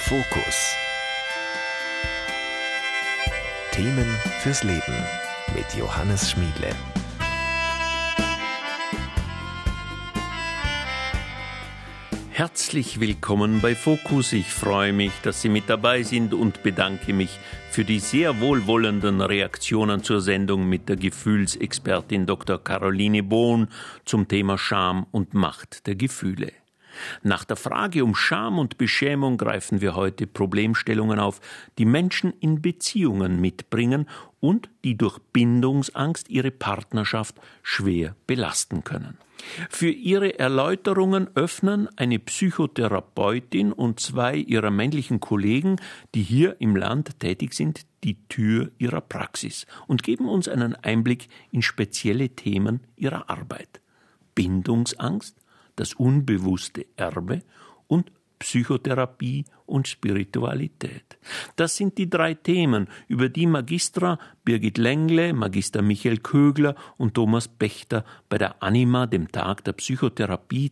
Fokus. Themen fürs Leben mit Johannes Schmiedle. Herzlich willkommen bei Fokus. Ich freue mich, dass Sie mit dabei sind und bedanke mich für die sehr wohlwollenden Reaktionen zur Sendung mit der Gefühlsexpertin Dr. Caroline Bohn zum Thema Scham und Macht der Gefühle. Nach der Frage um Scham und Beschämung greifen wir heute Problemstellungen auf, die Menschen in Beziehungen mitbringen und die durch Bindungsangst ihre Partnerschaft schwer belasten können. Für ihre Erläuterungen öffnen eine Psychotherapeutin und 2 ihrer männlichen Kollegen, die hier im Land tätig sind, die Tür ihrer Praxis und geben uns einen Einblick in spezielle Themen ihrer Arbeit. Bindungsangst, das unbewusste Erbe und Psychotherapie und Spiritualität. Das sind die 3 Themen, über die Magistra Birgit Lengle, Magister Michael Kögler und Thomas Bechter bei der Anima, dem Tag der Psychotherapie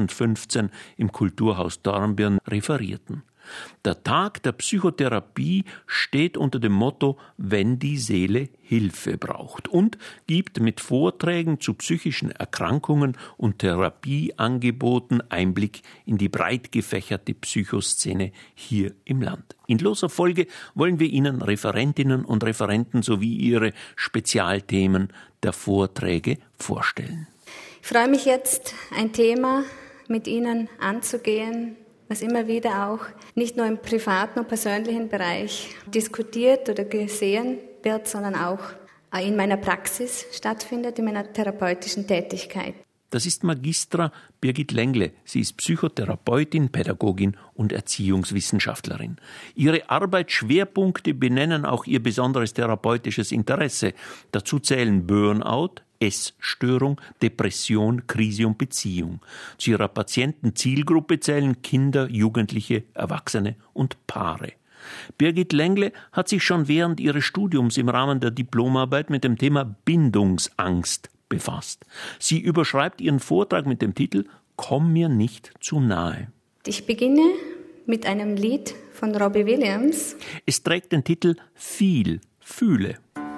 2015 im Kulturhaus Dornbirn referierten. Der Tag der Psychotherapie steht unter dem Motto »Wenn die Seele Hilfe braucht« und gibt mit Vorträgen zu psychischen Erkrankungen und Therapieangeboten Einblick in die breit gefächerte Psychoszene hier im Land. In loser Folge wollen wir Ihnen Referentinnen und Referenten sowie ihre Spezialthemen der Vorträge vorstellen. Ich freue mich jetzt, ein Thema mit Ihnen anzugehen, was immer wieder auch nicht nur im privaten und persönlichen Bereich diskutiert oder gesehen wird, sondern auch in meiner Praxis stattfindet, in meiner therapeutischen Tätigkeit. Das ist Magistra Birgit Lengle. Sie ist Psychotherapeutin, Pädagogin und Erziehungswissenschaftlerin. Ihre Arbeitsschwerpunkte benennen auch ihr besonderes therapeutisches Interesse. Dazu zählen Burnout, Essstörung, Depression, Krise und Beziehung. Zu ihrer Patientenzielgruppe zählen Kinder, Jugendliche, Erwachsene und Paare. Birgit Lengle hat sich schon während ihres Studiums im Rahmen der Diplomarbeit mit dem Thema Bindungsangst befasst. Sie überschreibt ihren Vortrag mit dem Titel »Komm mir nicht zu nahe«. Ich beginne mit einem Lied von Robbie Williams. Es trägt den Titel »Viel, fühle«.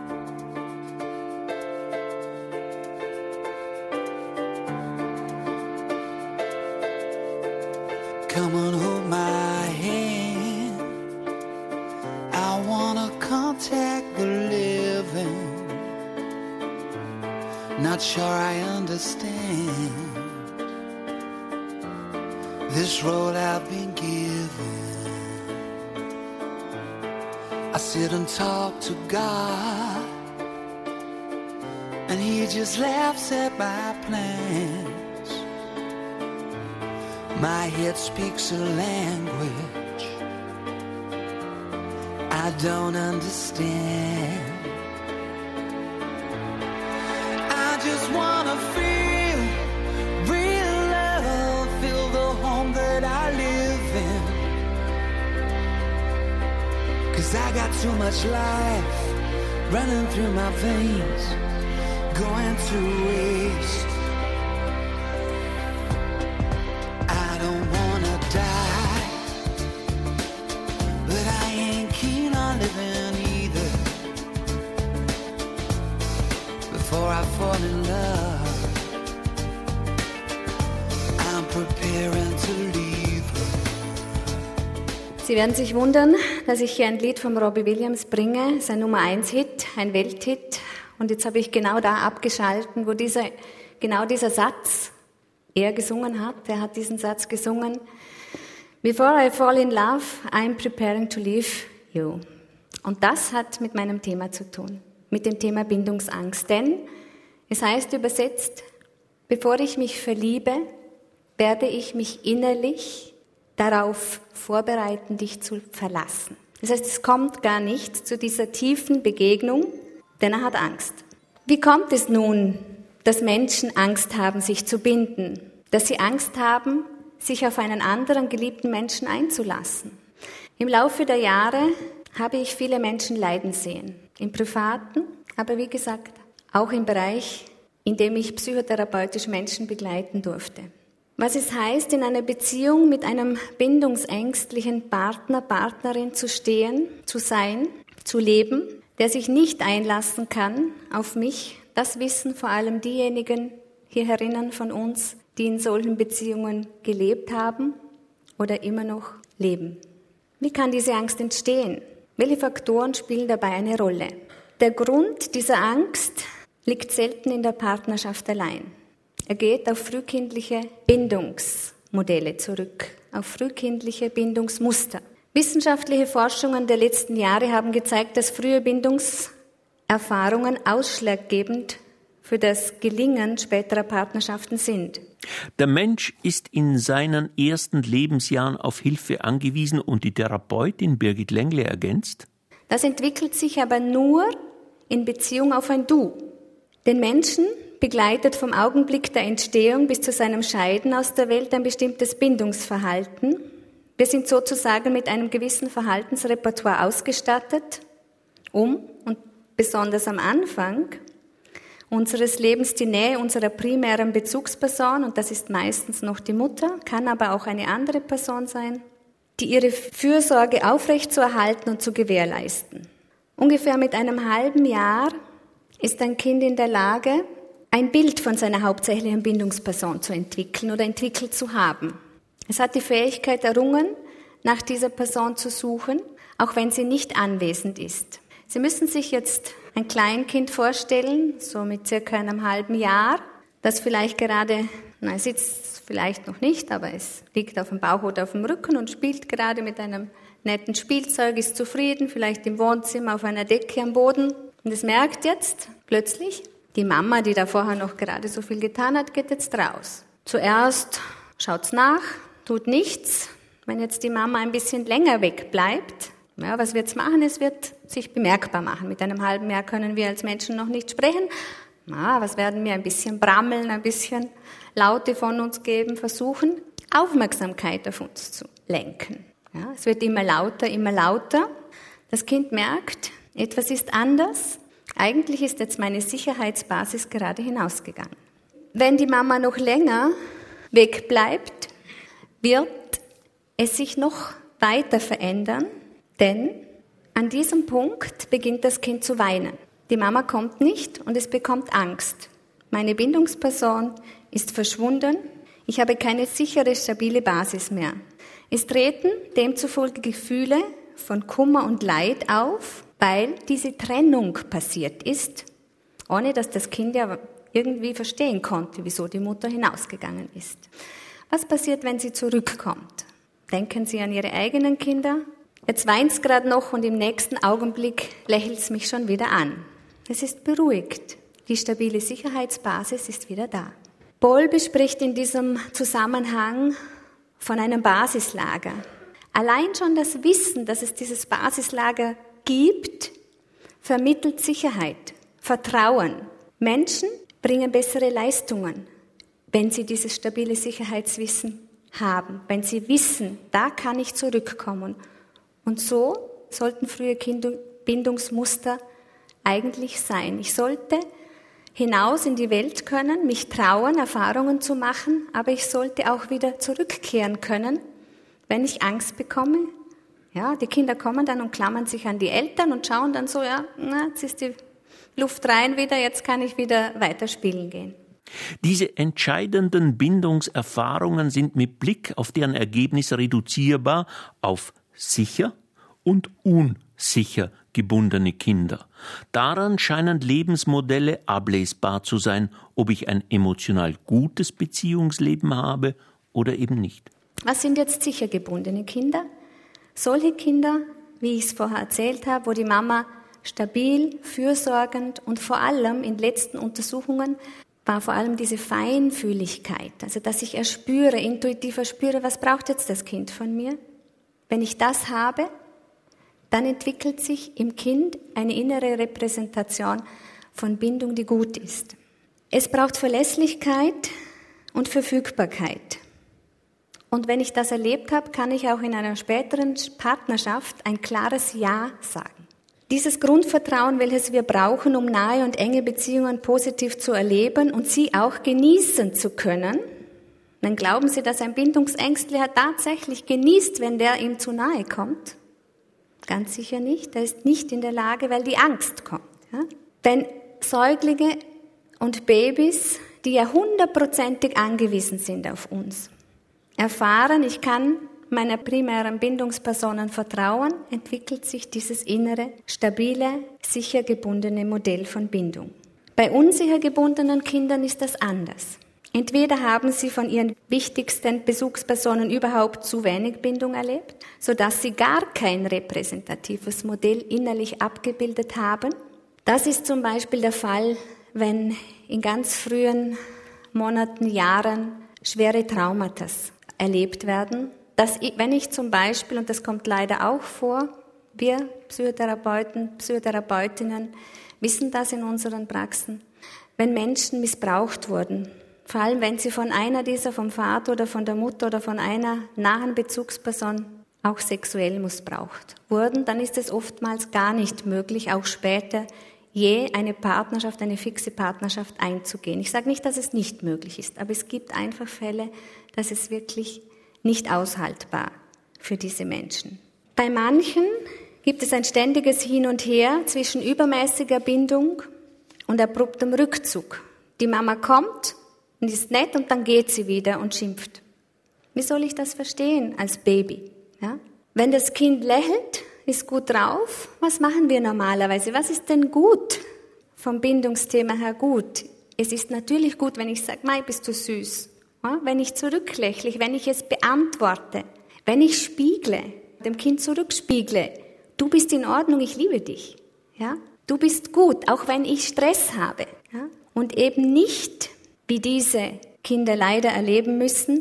Come and hold my hand. I wanna contact the living. Not sure I understand this road I've been given. I sit and talk to God, and He just laughs at my plans. My head speaks a language I don't understand. I just wanna feel real love, feel the home that I live in. 'Cause I got too much life running through my veins, going to waste. Before I fall in love, I'm preparing to leave. Sie werden sich wundern, dass ich hier ein Lied von Robbie Williams bringe, sein Nummer 1-Hit, ein Welthit. Und jetzt habe ich genau da abgeschalten, wo dieser Satz er gesungen hat. Er hat diesen Satz gesungen. Before I fall in love, I'm preparing to leave you. Und das hat mit meinem Thema zu tun, mit dem Thema Bindungsangst. Denn es heißt übersetzt, bevor ich mich verliebe, werde ich mich innerlich darauf vorbereiten, dich zu verlassen. Das heißt, es kommt gar nicht zu dieser tiefen Begegnung, denn er hat Angst. Wie kommt es nun, dass Menschen Angst haben, sich zu binden? Dass sie Angst haben, sich auf einen anderen geliebten Menschen einzulassen? Im Laufe der Jahre habe ich viele Menschen leiden sehen. Im Privaten, aber wie gesagt, auch im Bereich, in dem ich psychotherapeutisch Menschen begleiten durfte. was es heißt, in einer Beziehung mit einem bindungsängstlichen Partner, Partnerin zu stehen, zu sein, zu leben, der sich nicht einlassen kann auf mich. Das wissen vor allem diejenigen hier herinnen von uns, die in solchen Beziehungen gelebt haben oder immer noch leben. Wie kann diese Angst entstehen? Welche Faktoren spielen dabei eine Rolle? Der Grund dieser Angst liegt selten in der Partnerschaft allein. Er geht auf frühkindliche Bindungsmodelle zurück, auf frühkindliche Bindungsmuster. Wissenschaftliche Forschungen der letzten Jahre haben gezeigt, dass frühe Bindungserfahrungen ausschlaggebend für das Gelingen späterer Partnerschaften sind. Der Mensch ist in seinen ersten Lebensjahren auf Hilfe angewiesen und die Therapeutin Birgit Lengle ergänzt: Das entwickelt sich aber nur in Beziehung auf ein Du. Den Menschen begleitet vom Augenblick der Entstehung bis zu seinem Scheiden aus der Welt ein bestimmtes Bindungsverhalten. Wir sind sozusagen mit einem gewissen Verhaltensrepertoire ausgestattet, und besonders am Anfang unseres Lebens die Nähe unserer primären Bezugsperson, und das ist meistens noch die Mutter, kann aber auch eine andere Person sein, die ihre Fürsorge aufrechtzuerhalten und zu gewährleisten. Ungefähr mit einem halben Jahr ist ein Kind in der Lage, ein Bild von seiner hauptsächlichen Bindungsperson zu entwickeln oder entwickelt zu haben. Es hat die Fähigkeit errungen, nach dieser Person zu suchen, auch wenn sie nicht anwesend ist. Sie müssen sich jetzt ein Kleinkind vorstellen, so mit circa einem halben Jahr, das vielleicht gerade, es sitzt vielleicht noch nicht, aber es liegt auf dem Bauch oder auf dem Rücken und spielt gerade mit einem netten Spielzeug, ist zufrieden, vielleicht im Wohnzimmer auf einer Decke am Boden. Und es merkt jetzt plötzlich, die Mama, die da vorher noch gerade so viel getan hat, geht jetzt raus. Zuerst schaut's nach, tut nichts. Wenn jetzt die Mama ein bisschen länger wegbleibt, ja, was wird's machen? Es wird sich bemerkbar machen. Mit einem halben Jahr können wir als Menschen noch nicht sprechen. Was werden wir? Ein bisschen brammeln, ein bisschen Laute von uns geben, versuchen, Aufmerksamkeit auf uns zu lenken. Ja, es wird immer lauter, immer lauter. Das Kind merkt, etwas ist anders. Eigentlich ist jetzt meine Sicherheitsbasis gerade hinausgegangen. Wenn die Mama noch länger wegbleibt, wird es sich noch weiter verändern, denn an diesem Punkt beginnt das Kind zu weinen. Die Mama kommt nicht und es bekommt Angst. Meine Bindungsperson ist verschwunden, ich habe keine sichere, stabile Basis mehr. Es treten demzufolge Gefühle von Kummer und Leid auf, weil diese Trennung passiert ist, ohne dass das Kind ja irgendwie verstehen konnte, wieso die Mutter hinausgegangen ist. Was passiert, wenn sie zurückkommt? Denken Sie an Ihre eigenen Kinder? Jetzt weint's gerade noch und im nächsten Augenblick lächelt's mich schon wieder an. Es ist beruhigt. Die stabile Sicherheitsbasis ist wieder da. Bowlby spricht in diesem Zusammenhang von einem Basislager. Allein schon das Wissen, dass es dieses Basislager gibt, vermittelt Sicherheit, Vertrauen. Menschen bringen bessere Leistungen, wenn sie dieses stabile Sicherheitswissen haben, wenn sie wissen, da kann ich zurückkommen. Und so sollten frühe Bindungsmuster eigentlich sein. Ich sollte hinaus in die Welt können, mich trauen, Erfahrungen zu machen, aber ich sollte auch wieder zurückkehren können, wenn ich Angst bekomme. Ja, die Kinder kommen dann und klammern sich an die Eltern und schauen dann so, jetzt ist die Luft rein wieder, jetzt kann ich wieder weiterspielen gehen. Diese entscheidenden Bindungserfahrungen sind mit Blick auf deren Ergebnisse reduzierbar auf sicher und unsicher gebundene Kinder. Daran scheinen Lebensmodelle ablesbar zu sein, ob ich ein emotional gutes Beziehungsleben habe oder eben nicht. Was sind jetzt sicher gebundene Kinder? Solche Kinder, wie ich es vorher erzählt habe, wo die Mama stabil, fürsorgend und vor allem in letzten Untersuchungen war vor allem diese Feinfühligkeit, also dass ich erspüre, intuitiv erspüre, was braucht jetzt das Kind von mir? Wenn ich das habe, dann entwickelt sich im Kind eine innere Repräsentation von Bindung, die gut ist. Es braucht Verlässlichkeit und Verfügbarkeit. Und wenn ich das erlebt habe, kann ich auch in einer späteren Partnerschaft ein klares Ja sagen. Dieses Grundvertrauen, welches wir brauchen, um nahe und enge Beziehungen positiv zu erleben und sie auch genießen zu können, Dann glauben Sie, dass ein Bindungsängstlicher tatsächlich genießt, wenn der ihm zu nahe kommt? Ganz sicher nicht. Er ist nicht in der Lage, weil die Angst kommt. Ja? Wenn Säuglinge und Babys, die ja 100%ig angewiesen sind auf uns, erfahren, ich kann meiner primären Bindungspersonen vertrauen, entwickelt sich dieses innere, stabile, sicher gebundene Modell von Bindung. Bei unsicher gebundenen Kindern ist das anders. Entweder haben sie von ihren wichtigsten Bezugspersonen überhaupt zu wenig Bindung erlebt, sodass sie gar kein repräsentatives Modell innerlich abgebildet haben. Das ist zum Beispiel der Fall, wenn in ganz frühen Monaten, Jahren schwere Traumata erlebt werden. Wenn ich zum Beispiel, und das kommt leider auch vor, wir Psychotherapeuten, Psychotherapeutinnen wissen das in unseren Praxen, wenn Menschen missbraucht wurden, vor allem wenn sie von einer dieser, vom Vater oder von der Mutter oder von einer nahen Bezugsperson auch sexuell missbraucht wurden, dann ist es oftmals gar nicht möglich, auch später je eine Partnerschaft, eine fixe Partnerschaft einzugehen. Ich sage nicht, dass es nicht möglich ist, aber es gibt einfach Fälle, dass es wirklich nicht aushaltbar für diese Menschen. Bei manchen gibt es ein ständiges Hin und Her zwischen übermäßiger Bindung und abruptem Rückzug. Die Mama kommt und ist nett und dann geht sie wieder und schimpft. Wie soll ich das verstehen als Baby? Ja? Wenn das Kind lächelt, ist gut drauf, was machen wir normalerweise? Was ist denn gut vom Bindungsthema her gut? Es ist natürlich gut, wenn ich sage, Mai, bist du süß. Ja? Wenn ich zurücklächle, wenn ich es beantworte, wenn ich spiegle, dem Kind zurückspiegle, du bist in Ordnung, ich liebe dich. Ja? Du bist gut, auch wenn ich Stress habe. Ja? Und eben nicht, wie diese Kinder leider erleben müssen,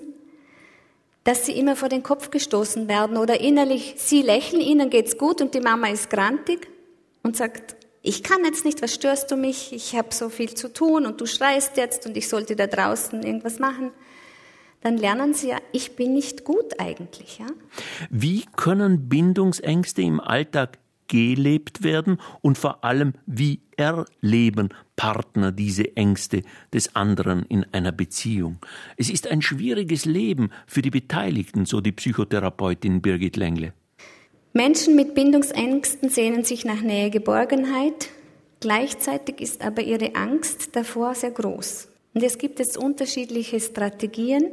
dass sie immer vor den Kopf gestoßen werden oder innerlich, sie lächeln, ihnen geht's gut und die Mama ist grantig und sagt, ich kann jetzt nicht, was störst du mich, ich habe so viel zu tun und du schreist jetzt und ich sollte da draußen irgendwas machen. Dann lernen sie ja, ich bin nicht gut eigentlich. Ja? Wie können Bindungsängste im Alltag gelebt werden und vor allem, wie erleben Partner diese Ängste des anderen in einer Beziehung? Es ist ein schwieriges Leben für die Beteiligten, so die Psychotherapeutin Birgit Lengle. Menschen mit Bindungsängsten sehnen sich nach Nähe, Geborgenheit. Gleichzeitig ist aber ihre Angst davor sehr groß. Und es gibt jetzt unterschiedliche Strategien,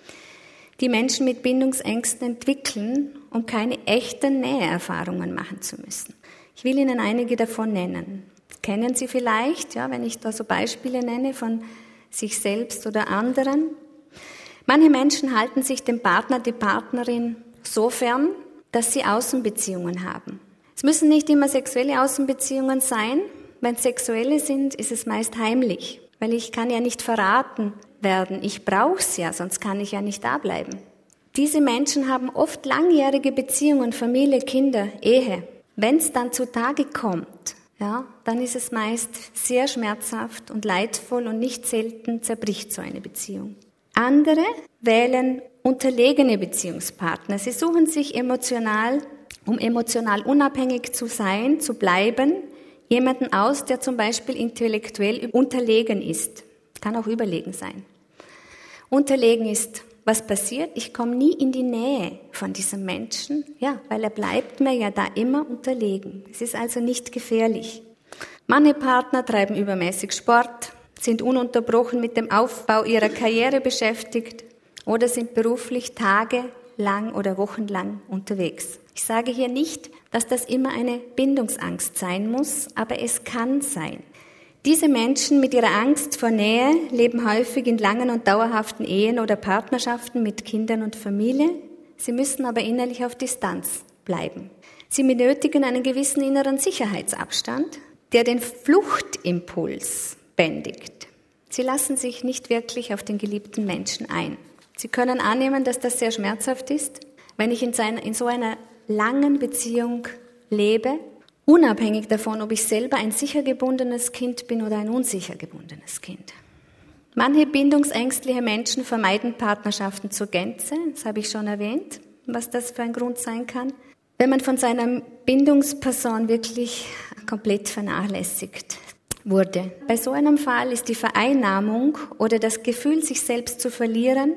die Menschen mit Bindungsängsten entwickeln, um keine echten Näheerfahrungen machen zu müssen. Ich will Ihnen einige davon nennen. Kennen Sie vielleicht, ja, wenn ich da so Beispiele nenne von sich selbst oder anderen. Manche Menschen halten sich dem Partner, die Partnerin so fern, dass sie Außenbeziehungen haben. Es müssen nicht immer sexuelle Außenbeziehungen sein. Wenn es sexuelle sind, ist es meist heimlich, weil ich kann ja nicht verraten werden. Ich brauche es ja, sonst kann ich ja nicht da bleiben. Diese Menschen haben oft langjährige Beziehungen, Familie, Kinder, Ehe. Wenn es dann zutage kommt, ja, dann ist es meist sehr schmerzhaft und leidvoll und nicht selten zerbricht so eine Beziehung. Andere wählen unterlegene Beziehungspartner. Sie suchen sich emotional, um emotional unabhängig zu sein, zu bleiben, jemanden aus, der zum Beispiel intellektuell unterlegen ist. Kann auch überlegen sein. Unterlegen ist, was passiert? Ich komme nie in die Nähe von diesem Menschen, ja, weil er bleibt mir ja da immer unterlegen. Es ist also nicht gefährlich. Manche Partner treiben übermäßig Sport, sind ununterbrochen mit dem Aufbau ihrer Karriere beschäftigt oder sind beruflich tagelang oder wochenlang unterwegs. Ich sage hier nicht, dass das immer eine Bindungsangst sein muss, aber es kann sein. Diese Menschen mit ihrer Angst vor Nähe leben häufig in langen und dauerhaften Ehen oder Partnerschaften mit Kindern und Familie. Sie müssen aber innerlich auf Distanz bleiben. Sie benötigen einen gewissen inneren Sicherheitsabstand, der den Fluchtimpuls bändigt. Sie lassen sich nicht wirklich auf den geliebten Menschen ein. Sie können annehmen, dass das sehr schmerzhaft ist, wenn ich in so einer langen Beziehung lebe, unabhängig davon, ob ich selber ein sicher gebundenes Kind bin oder ein unsicher gebundenes Kind. Manche bindungsängstliche Menschen vermeiden Partnerschaften zur Gänze, das habe ich schon erwähnt, was das für ein Grund sein kann. Wenn man von seiner Bindungsperson wirklich komplett vernachlässigt wurde. Bei so einem Fall ist die Vereinnahmung oder das Gefühl, sich selbst zu verlieren,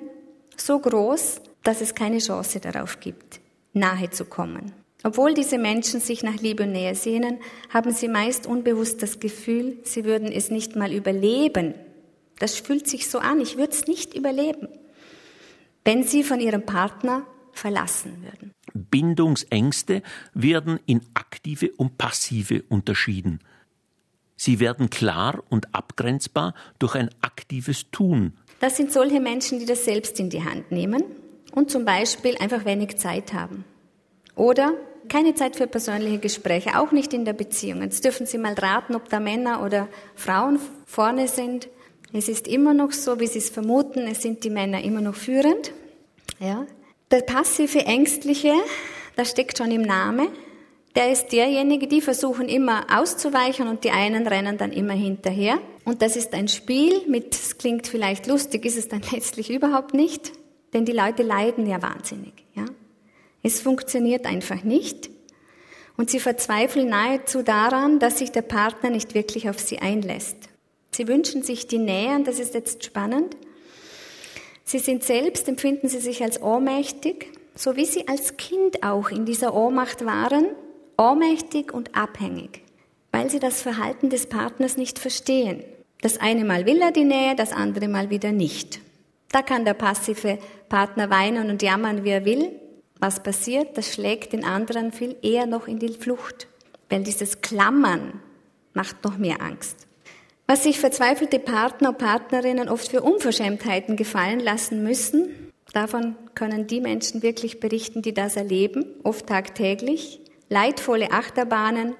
so groß, dass es keine Chance darauf gibt, nahe zu kommen. Obwohl diese Menschen sich nach Liebe und Nähe sehnen, haben sie meist unbewusst das Gefühl, sie würden es nicht mal überleben. Das fühlt sich so an, ich würde es nicht überleben, wenn sie von ihrem Partner verlassen würden. Bindungsängste werden in aktive und passive unterschieden. Sie werden klar und abgrenzbar durch ein aktives Tun. Das sind solche Menschen, die das selbst in die Hand nehmen und zum Beispiel einfach wenig Zeit haben. Oder keine Zeit für persönliche Gespräche, auch nicht in der Beziehung. Jetzt dürfen Sie mal raten, ob da Männer oder Frauen vorne sind. Es ist immer noch so, wie Sie es vermuten, es sind die Männer immer noch führend. Ja. Der passive Ängstliche, das steckt schon im Namen, der ist derjenige, die versuchen immer auszuweichen und die einen rennen dann immer hinterher. Und das ist ein Spiel es klingt vielleicht lustig, ist es dann letztlich überhaupt nicht, denn die Leute leiden ja wahnsinnig. Ja. Es funktioniert einfach nicht und sie verzweifeln nahezu daran, dass sich der Partner nicht wirklich auf sie einlässt. Sie wünschen sich die Nähe, und das ist jetzt spannend. Sie sind selbst, empfinden sie sich als ohnmächtig, so wie sie als Kind auch in dieser Ohnmacht waren, ohnmächtig und abhängig, weil sie das Verhalten des Partners nicht verstehen. Das eine Mal will er die Nähe, das andere Mal wieder nicht. Da kann der passive Partner weinen und jammern, wie er will. Was passiert? Das schlägt den anderen viel eher noch in die Flucht, weil dieses Klammern macht noch mehr Angst. Was sich verzweifelte Partner und Partnerinnen oft für Unverschämtheiten gefallen lassen müssen, davon können die Menschen wirklich berichten, die das erleben, oft tagtäglich, leidvolle Achterbahnen.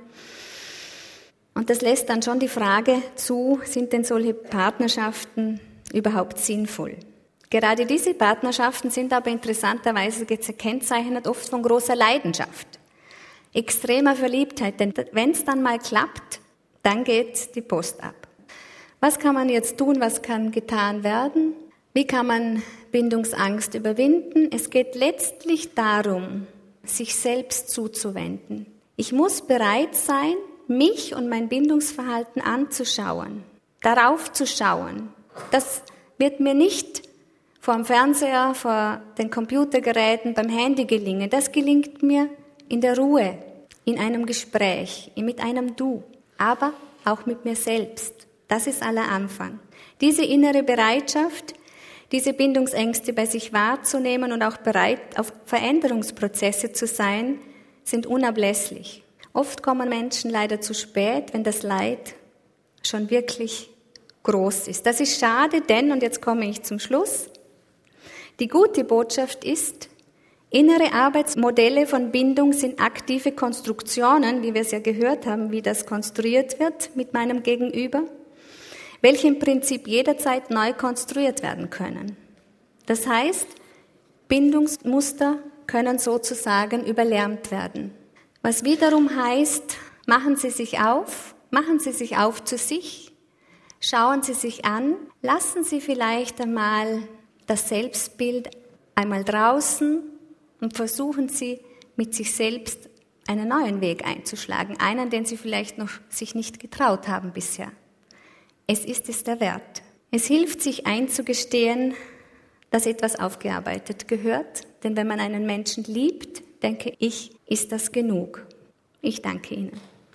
Und das lässt dann schon die Frage zu, sind denn solche Partnerschaften überhaupt sinnvoll? Gerade diese Partnerschaften sind aber interessanterweise gekennzeichnet oft von großer Leidenschaft, extremer Verliebtheit, denn wenn es dann mal klappt, dann geht die Post ab. Was kann man jetzt tun, was kann getan werden? Wie kann man Bindungsangst überwinden? Es geht letztlich darum, sich selbst zuzuwenden. Ich muss bereit sein, mich und mein Bindungsverhalten anzuschauen, darauf zu schauen. Das wird mir nicht vor dem Fernseher, vor den Computergeräten, beim Handy gelingen. Das gelingt mir in der Ruhe, in einem Gespräch, mit einem Du, aber auch mit mir selbst. Das ist aller Anfang. Diese innere Bereitschaft, diese Bindungsängste bei sich wahrzunehmen und auch bereit, auf Veränderungsprozesse zu sein, sind unablässlich. Oft kommen Menschen leider zu spät, wenn das Leid schon wirklich groß ist. Das ist schade, denn, und jetzt komme ich zum Schluss, die gute Botschaft ist, innere Arbeitsmodelle von Bindung sind aktive Konstruktionen, wie wir es ja gehört haben, wie das konstruiert wird mit meinem Gegenüber, welche im Prinzip jederzeit neu konstruiert werden können. Das heißt, Bindungsmuster können sozusagen überlernt werden. Was wiederum heißt, machen Sie sich auf zu sich, schauen Sie sich an, lassen Sie vielleicht einmal das Selbstbild einmal draußen und versuchen Sie mit sich selbst einen neuen Weg einzuschlagen, einen, den Sie vielleicht noch sich nicht getraut haben bisher. Es ist es der Wert. Es hilft, sich einzugestehen, dass etwas aufgearbeitet gehört, denn wenn man einen Menschen liebt, denke ich, ist das genug. Ich danke Ihnen.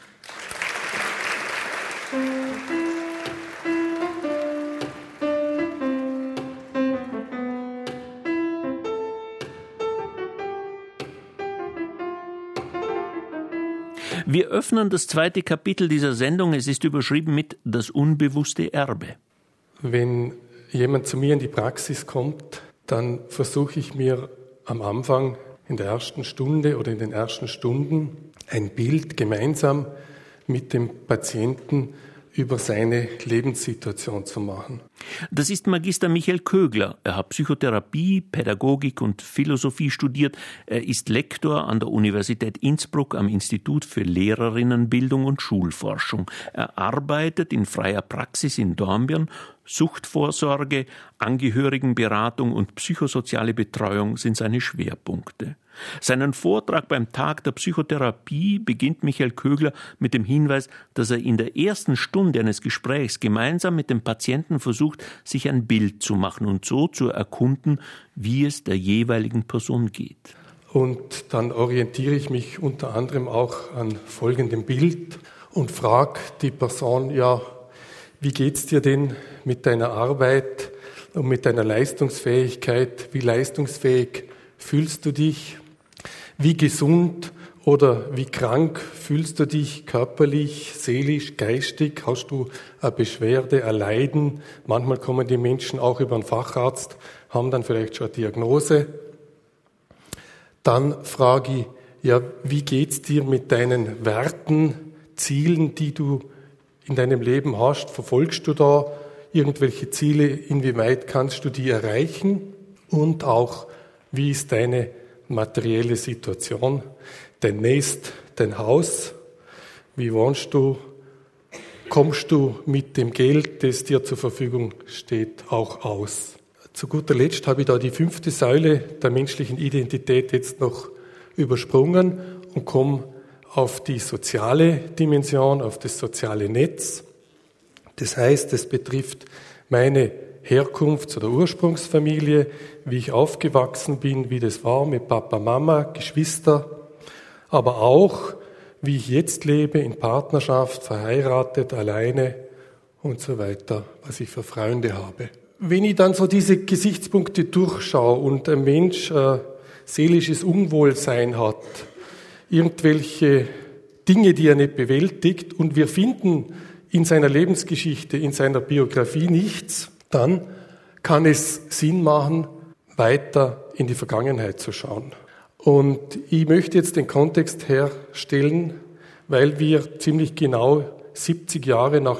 Wir öffnen das zweite Kapitel dieser Sendung. Es ist überschrieben mit Das unbewusste Erbe. Wenn jemand zu mir in die Praxis kommt, dann versuche ich mir am Anfang in der ersten Stunde oder in den ersten Stunden ein Bild gemeinsam mit dem Patienten über seine Lebenssituation zu machen. Das ist Magister Michael Kögler. Er hat Psychotherapie, Pädagogik und Philosophie studiert. Er ist Lektor an der Universität Innsbruck am Institut für Lehrerinnenbildung und Schulforschung. Er arbeitet in freier Praxis in Dornbirn. Suchtvorsorge, Angehörigenberatung und psychosoziale Betreuung sind seine Schwerpunkte. Seinen Vortrag beim Tag der Psychotherapie beginnt Michael Kögler mit dem Hinweis, dass er in der ersten Stunde eines Gesprächs gemeinsam mit dem Patienten versucht, versucht, sich ein Bild zu machen und so zu erkunden, wie es der jeweiligen Person geht. Und dann orientiere ich mich unter anderem auch an folgendem Bild und frage die Person, ja, wie geht's dir denn mit deiner Arbeit und mit deiner Leistungsfähigkeit? Wie leistungsfähig fühlst du dich? Wie gesund oder wie krank fühlst du dich körperlich, seelisch, geistig? Hast du eine Beschwerde, ein Leiden? Manchmal kommen die Menschen auch über einen Facharzt, haben dann vielleicht schon eine Diagnose. Dann frage ich, ja, wie geht's dir mit deinen Werten, Zielen, die du in deinem Leben hast? Verfolgst du da irgendwelche Ziele? Inwieweit kannst du die erreichen? Und auch, wie ist deine materielle Situation? Dein Nest, dein Haus? Wie wohnst du? Kommst du mit dem Geld, das dir zur Verfügung steht, auch aus? Zu guter Letzt habe ich da die 5. Säule der menschlichen Identität jetzt noch übersprungen und komme auf die soziale Dimension, auf das soziale Netz. Das heißt, es betrifft meine Herkunfts- oder Ursprungsfamilie, wie ich aufgewachsen bin, wie das war mit Papa, Mama, Geschwister, aber auch, wie ich jetzt lebe, in Partnerschaft, verheiratet, alleine und so weiter, was ich für Freunde habe. Wenn ich dann so diese Gesichtspunkte durchschaue und ein Mensch seelisches Unwohlsein hat, irgendwelche Dinge, die er nicht bewältigt, und wir finden in seiner Lebensgeschichte, in seiner Biografie nichts, dann kann es Sinn machen, weiter in die Vergangenheit zu schauen. Und ich möchte jetzt den Kontext herstellen, weil wir ziemlich genau 70 Jahre nach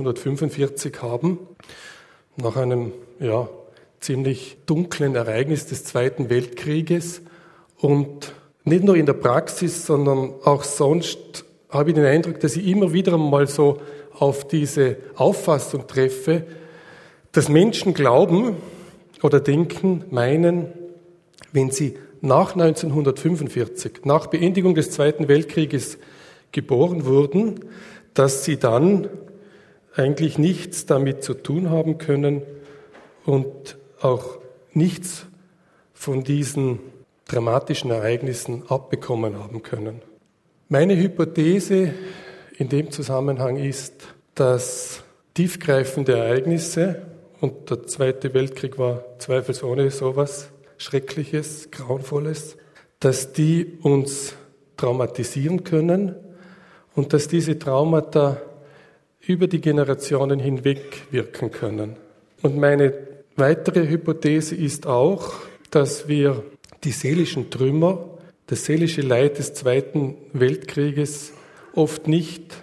1945 haben, nach einem ziemlich dunklen Ereignis des Zweiten Weltkrieges. Und nicht nur in der Praxis, sondern auch sonst habe ich den Eindruck, dass ich immer wieder mal so auf diese Auffassung treffe, dass Menschen glauben oder denken, meinen, wenn sie nach 1945, nach Beendigung des Zweiten Weltkrieges geboren wurden, dass sie dann eigentlich nichts damit zu tun haben können und auch nichts von diesen dramatischen Ereignissen abbekommen haben können. Meine Hypothese in dem Zusammenhang ist, dass tiefgreifende Ereignisse, und der Zweite Weltkrieg war zweifelsohne sowas Schreckliches, Grauenvolles, dass die uns traumatisieren können und dass diese Traumata über die Generationen hinweg wirken können. Und meine weitere Hypothese ist auch, dass wir die seelischen Trümmer, das seelische Leid des Zweiten Weltkrieges oft nicht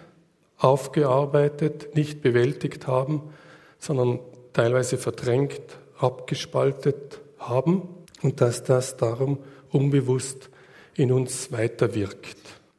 aufgearbeitet, nicht bewältigt haben, sondern teilweise verdrängt, abgespaltet haben und dass das darum unbewusst in uns weiterwirkt.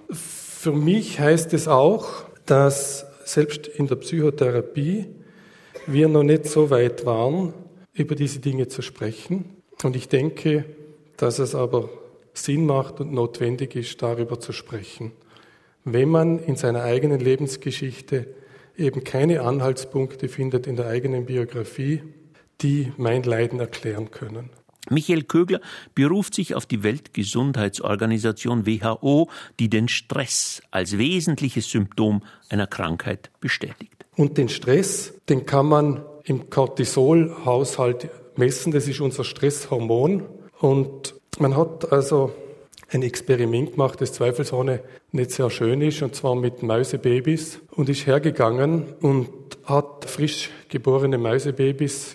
Für mich heißt es auch, dass selbst in der Psychotherapie wir noch nicht so weit waren, über diese Dinge zu sprechen. Und ich denke, dass es aber Sinn macht und notwendig ist, darüber zu sprechen. Wenn man in seiner eigenen Lebensgeschichte eben keine Anhaltspunkte findet in der eigenen Biografie, die mein Leiden erklären können. Michael Kögler beruft sich auf die Weltgesundheitsorganisation WHO, die den Stress als wesentliches Symptom einer Krankheit bestätigt. Und den Stress, den kann man im Cortisolhaushalt messen, das ist unser Stresshormon. Und man hat also ein Experiment gemacht, das zweifelsohne nicht sehr schön ist, und zwar mit Mäusebabys, und ist hergegangen und hat frisch geborene Mäusebabys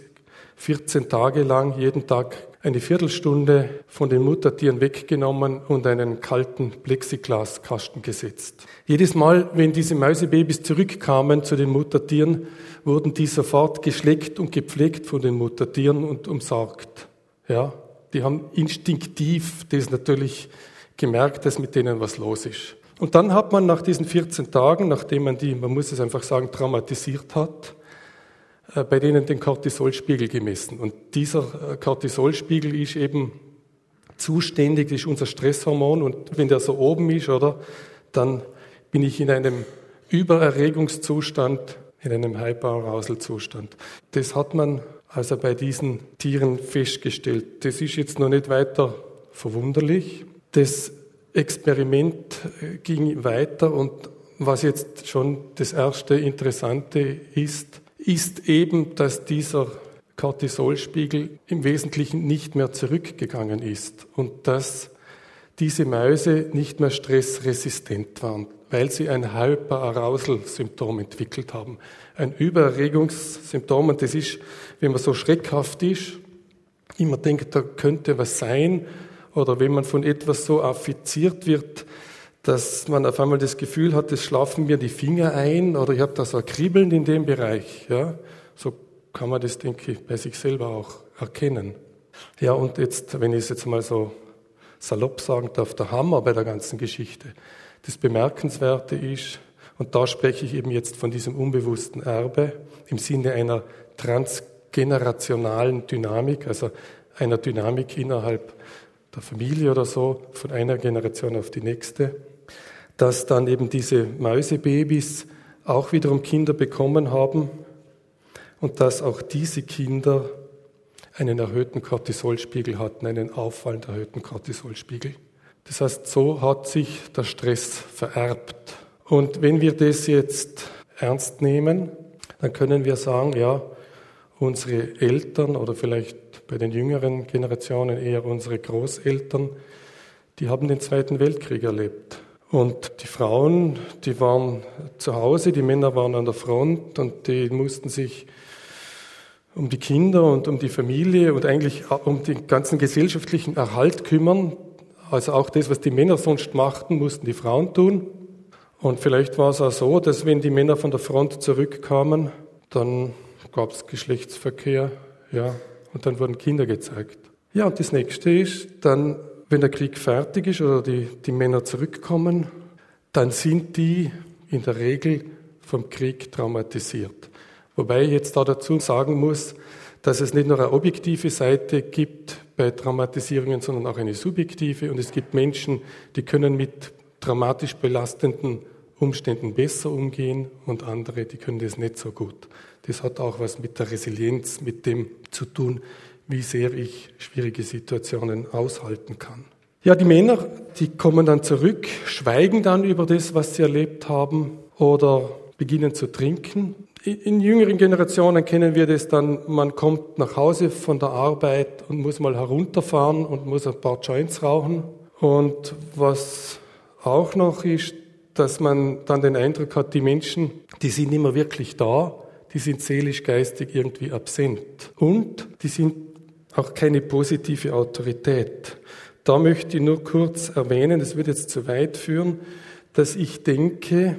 14 Tage lang jeden Tag eine Viertelstunde von den Muttertieren weggenommen und einen kalten Plexiglaskasten gesetzt. Jedes Mal, wenn diese Mäusebabys zurückkamen zu den Muttertieren, wurden die sofort geschleckt und gepflegt von den Muttertieren und umsorgt. Ja, die haben instinktiv das natürlich gemerkt, dass mit denen was los ist. Und dann hat man nach diesen 14 Tagen, nachdem man die, man muss es einfach sagen, traumatisiert hat, bei denen den Cortisolspiegel gemessen. Und dieser Cortisolspiegel ist eben zuständig, das ist unser Stresshormon. Und wenn der so oben ist, oder, dann bin ich in einem Übererregungszustand. in einem Hyperarousal-Zustand. Das hat man also bei diesen Tieren festgestellt. Das ist jetzt noch nicht weiter verwunderlich. Das Experiment ging weiter und was jetzt schon das erste Interessante ist eben, dass dieser Cortisolspiegel im Wesentlichen nicht mehr zurückgegangen ist und dass diese Mäuse nicht mehr stressresistent waren, weil sie ein Hyperarousal-Symptom entwickelt haben. Ein Übererregungssymptom, und das ist, wenn man so schreckhaft ist, immer denkt, da könnte was sein, oder wenn man von etwas so affiziert wird, dass man auf einmal das Gefühl hat, es schlafen mir die Finger ein, oder ich habe da so ein Kribbeln in dem Bereich. Ja? So kann man das, denke ich, bei sich selber auch erkennen. Ja, und jetzt, wenn ich es jetzt mal so salopp sagen darf, der Hammer bei der ganzen Geschichte. Das Bemerkenswerte ist, und da spreche ich eben jetzt von diesem unbewussten Erbe im Sinne einer transgenerationalen Dynamik, also einer Dynamik innerhalb der Familie oder so, von einer Generation auf die nächste, dass dann eben diese Mäusebabys auch wiederum Kinder bekommen haben und dass auch diese Kinder einen erhöhten Cortisolspiegel hatten, einen auffallend erhöhten Cortisolspiegel. Das heißt, so hat sich der Stress vererbt. Und wenn wir das jetzt ernst nehmen, dann können wir sagen, ja, unsere Eltern oder vielleicht bei den jüngeren Generationen eher unsere Großeltern, die haben den Zweiten Weltkrieg erlebt. Und die Frauen, die waren zu Hause, die Männer waren an der Front und die mussten sich um die Kinder und um die Familie und eigentlich um den ganzen gesellschaftlichen Erhalt kümmern. Also auch das, was die Männer sonst machten, mussten die Frauen tun. Und vielleicht war es auch so, dass wenn die Männer von der Front zurückkamen, dann gab es Geschlechtsverkehr, ja, und dann wurden Kinder gezeigt. Ja, und das Nächste ist, dann, wenn der Krieg fertig ist oder die Männer zurückkommen, dann sind die in der Regel vom Krieg traumatisiert. Wobei ich jetzt da dazu sagen muss, dass es nicht nur eine objektive Seite gibt bei Traumatisierungen, sondern auch eine subjektive. Und es gibt Menschen, die können mit traumatisch belastenden Umständen besser umgehen und andere, die können das nicht so gut. Das hat auch was mit der Resilienz, mit dem zu tun, wie sehr ich schwierige Situationen aushalten kann. Ja, die Männer, die kommen dann zurück, schweigen dann über das, was sie erlebt haben oder beginnen zu trinken. In jüngeren Generationen kennen wir das dann, man kommt nach Hause von der Arbeit und muss mal herunterfahren und muss ein paar Joints rauchen. Und was auch noch ist, dass man dann den Eindruck hat, die Menschen, die sind nicht mehr wirklich da, die sind seelisch, geistig irgendwie absent. Und die sind auch keine positive Autorität. Da möchte ich nur kurz erwähnen, das wird jetzt zu weit führen, dass ich denke,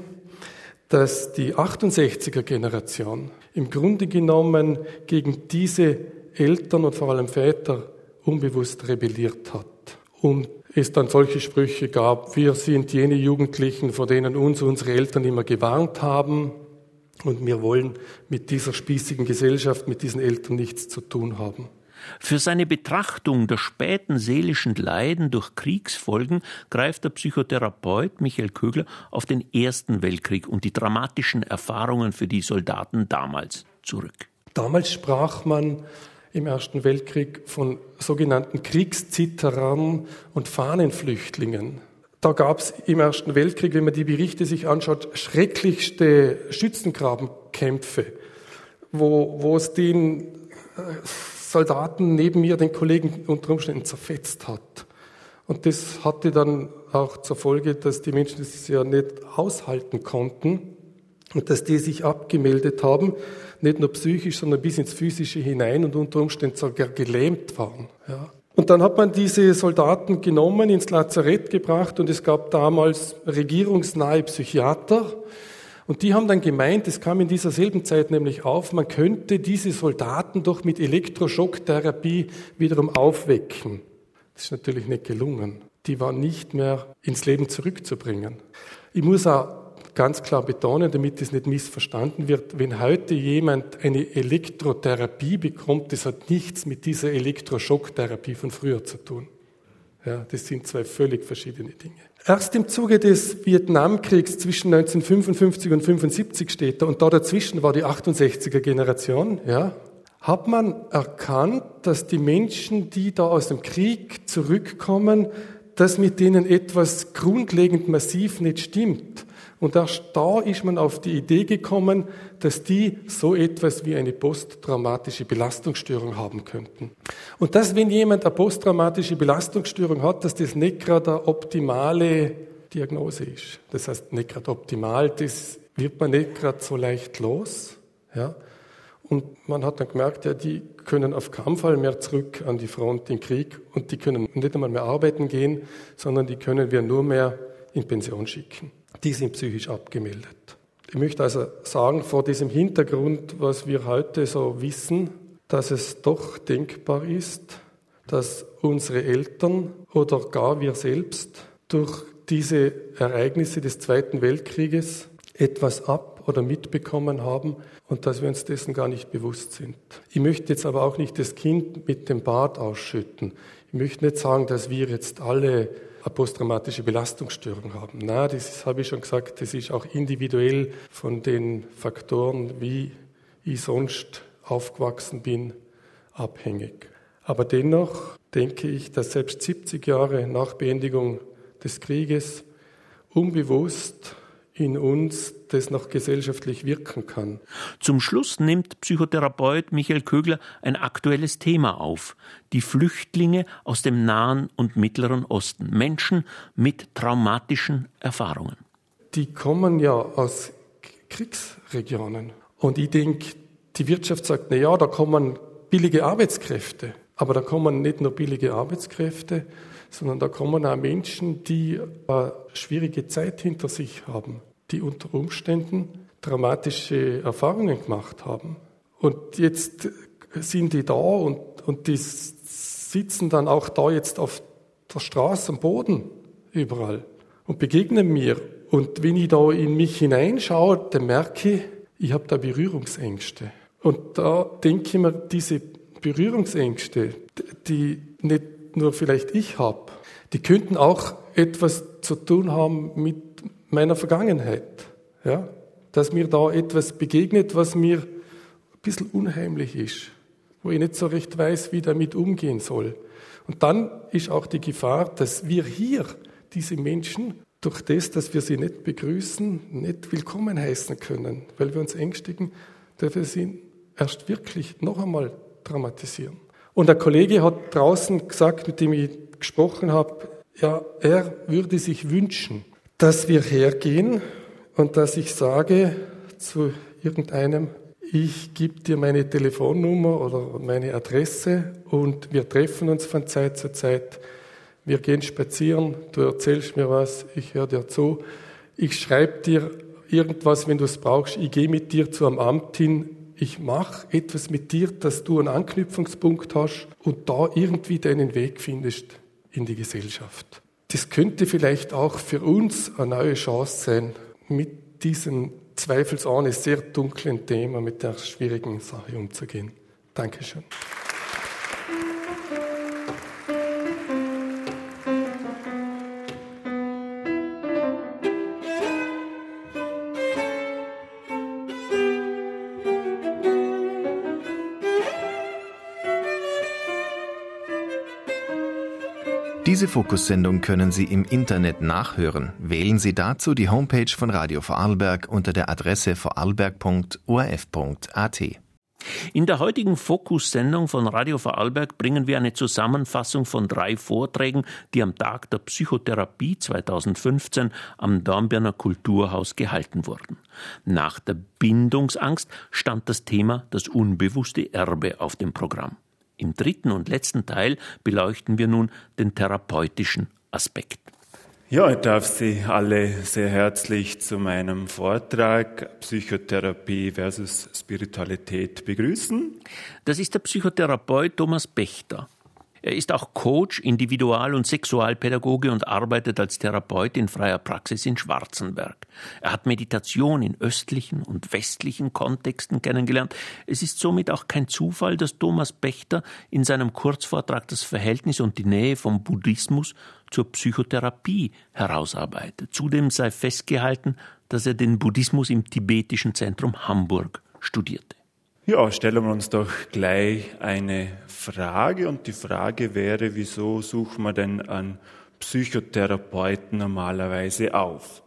dass die 68er-Generation im Grunde genommen gegen diese Eltern und vor allem Väter unbewusst rebelliert hat. Und es dann solche Sprüche gab, wir sind jene Jugendlichen, vor denen uns unsere Eltern immer gewarnt haben und wir wollen mit dieser spießigen Gesellschaft, mit diesen Eltern nichts zu tun haben. Für seine Betrachtung der späten seelischen Leiden durch Kriegsfolgen greift der Psychotherapeut Michael Kögler auf den Ersten Weltkrieg und die dramatischen Erfahrungen für die Soldaten damals zurück. Damals sprach man im Ersten Weltkrieg von sogenannten Kriegszitterern und Fahnenflüchtlingen. Da gab es im Ersten Weltkrieg, wenn man die Berichte sich anschaut, schrecklichste Schützengrabenkämpfe, wo es den Soldaten neben mir, den Kollegen unter Umständen zerfetzt hat. Und das hatte dann auch zur Folge, dass die Menschen das ja nicht aushalten konnten und dass die sich abgemeldet haben, nicht nur psychisch, sondern bis ins Physische hinein und unter Umständen sogar gelähmt waren. Ja. Und dann hat man diese Soldaten genommen, ins Lazarett gebracht und es gab damals regierungsnahe Psychiater. Und die haben dann gemeint, es kam in dieser selben Zeit nämlich auf, man könnte diese Soldaten doch mit Elektroschocktherapie wiederum aufwecken. Das ist natürlich nicht gelungen. Die waren nicht mehr ins Leben zurückzubringen. Ich muss auch ganz klar betonen, damit es nicht missverstanden wird, wenn heute jemand eine Elektrotherapie bekommt, das hat nichts mit dieser Elektroschocktherapie von früher zu tun. Ja, das sind zwei völlig verschiedene Dinge. Erst im Zuge des Vietnamkriegs zwischen 1955 und 1975 steht da, und da dazwischen war die 68er-Generation, ja, hat man erkannt, dass die Menschen, die da aus dem Krieg zurückkommen, dass mit denen etwas grundlegend massiv nicht stimmt. Und erst da ist man auf die Idee gekommen, dass die so etwas wie eine posttraumatische Belastungsstörung haben könnten. Und dass, wenn jemand eine posttraumatische Belastungsstörung hat, dass das nicht gerade eine optimale Diagnose ist. Das heißt, nicht gerade optimal, das wird man nicht gerade so leicht los. Ja. Und man hat dann gemerkt, ja, die können auf keinen Fall mehr zurück an die Front in den Krieg und die können nicht einmal mehr arbeiten gehen, sondern die können wir nur mehr in Pension schicken. Die sind psychisch abgemeldet. Ich möchte also sagen, vor diesem Hintergrund, was wir heute so wissen, dass es doch denkbar ist, dass unsere Eltern oder gar wir selbst durch diese Ereignisse des Zweiten Weltkrieges etwas ab- oder mitbekommen haben und dass wir uns dessen gar nicht bewusst sind. Ich möchte jetzt aber auch nicht das Kind mit dem Bad ausschütten. Ich möchte nicht sagen, dass wir jetzt alle eine posttraumatische Belastungsstörung haben. Nein, das habe ich schon gesagt, das ist auch individuell von den Faktoren, wie ich sonst aufgewachsen bin, abhängig. Aber dennoch denke ich, dass selbst 70 Jahre nach Beendigung des Krieges unbewusst in uns das noch gesellschaftlich wirken kann. Zum Schluss nimmt Psychotherapeut Michael Kögler ein aktuelles Thema auf: die Flüchtlinge aus dem Nahen und Mittleren Osten, Menschen mit traumatischen Erfahrungen. Die kommen ja aus Kriegsregionen. Und ich denke, die Wirtschaft sagt, na ja, da kommen billige Arbeitskräfte. Aber da kommen nicht nur billige Arbeitskräfte, sondern da kommen auch Menschen, die eine schwierige Zeit hinter sich haben, die unter Umständen dramatische Erfahrungen gemacht haben. Und jetzt sind die da und die sitzen dann auch da jetzt auf der Straße am Boden überall und begegnen mir. Und wenn ich da in mich hineinschaue, dann merke ich habe da Berührungsängste. Und da denke ich mir, diese Berührungsängste, die nicht nur vielleicht ich habe, die könnten auch etwas zu tun haben mit meiner Vergangenheit. Ja? Dass mir da etwas begegnet, was mir ein bisschen unheimlich ist, wo ich nicht so recht weiß, wie damit umgehen soll. Und dann ist auch die Gefahr, dass wir hier diese Menschen durch das, dass wir sie nicht begrüßen, nicht willkommen heißen können, weil wir uns ängstigen, dass wir sie erst wirklich noch einmal traumatisieren. Und ein Kollege hat draußen gesagt, mit dem ich gesprochen habe, ja, er würde sich wünschen, dass wir hergehen und dass ich sage zu irgendeinem, ich gebe dir meine Telefonnummer oder meine Adresse und wir treffen uns von Zeit zu Zeit. Wir gehen spazieren, du erzählst mir was, ich höre dir zu. Ich schreibe dir irgendwas, wenn du es brauchst. Ich gehe mit dir zu einem Amt hin. Ich mache etwas mit dir, dass du einen Anknüpfungspunkt hast und da irgendwie deinen Weg findest in die Gesellschaft. Das könnte vielleicht auch für uns eine neue Chance sein, mit diesem zweifelsohne sehr dunklen Thema, mit der schwierigen Sache umzugehen. Dankeschön. Diese Fokussendung können Sie im Internet nachhören. Wählen Sie dazu die Homepage von Radio Vorarlberg unter der Adresse vorarlberg.orf.at. In der heutigen Fokussendung von Radio Vorarlberg bringen wir eine Zusammenfassung von 3 Vorträgen, die am Tag der Psychotherapie 2015 am Dornbirner Kulturhaus gehalten wurden. Nach der Bindungsangst stand das Thema das unbewusste Erbe auf dem Programm. Im 3. und letzten Teil beleuchten wir nun den therapeutischen Aspekt. Ja, ich darf Sie alle sehr herzlich zu meinem Vortrag Psychotherapie versus Spiritualität begrüßen. Das ist der Psychotherapeut Thomas Bechter. Er ist auch Coach, Individual- und Sexualpädagoge und arbeitet als Therapeut in freier Praxis in Schwarzenberg. Er hat Meditation in östlichen und westlichen Kontexten kennengelernt. Es ist somit auch kein Zufall, dass Thomas Bechter in seinem Kurzvortrag das Verhältnis und die Nähe vom Buddhismus zur Psychotherapie herausarbeitet. Zudem sei festgehalten, dass er den Buddhismus im tibetischen Zentrum Hamburg studierte. Ja, stellen wir uns doch gleich eine Frage, und die Frage wäre, wieso suchen wir denn einen Psychotherapeuten normalerweise auf?